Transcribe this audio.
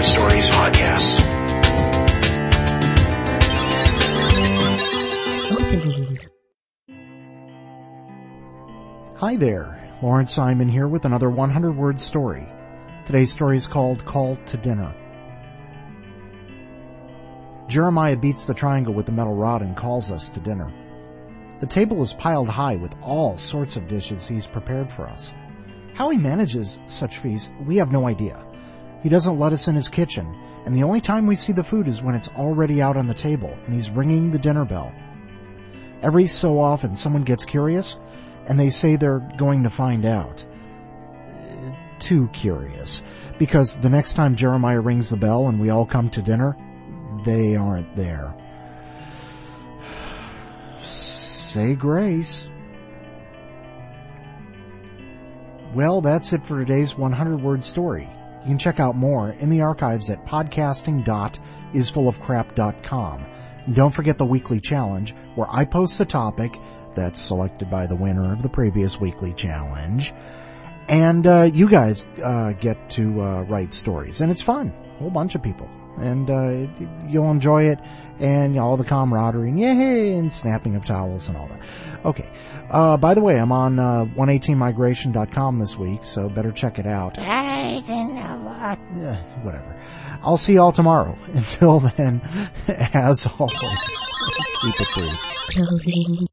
Stories podcast. Opening. Hi there, Lawrence Simon here with another 100-word story. Today's story is called Call to Dinner. Jeremiah beats the triangle with the metal rod and calls us to dinner. The table is piled high with all sorts of dishes he's prepared for us. How he manages such feasts, we have no idea. He doesn't let us in his kitchen, and the only time we see the food is when it's already out on the table and he's ringing the dinner bell. Every so often someone gets curious, and they say they're going to find out. Too curious, because the next time Jeremiah rings the bell and we all come to dinner, they aren't there. Say grace. Well, that's it for today's 100-word story. You can check out more in the archives at podcasting.isfullofcrap.com. And don't forget the weekly challenge, where I post a topic that's selected by the winner of the previous weekly challenge. And you guys get to write stories. And it's fun. A whole bunch of people. And you'll enjoy it, and all the camaraderie, and yay, and snapping of towels and all that. Okay. By the way, I'm on 118migration.com this week, so better check it out. Whatever. I'll see y'all tomorrow. Until then, as always, keep it brief. Closing.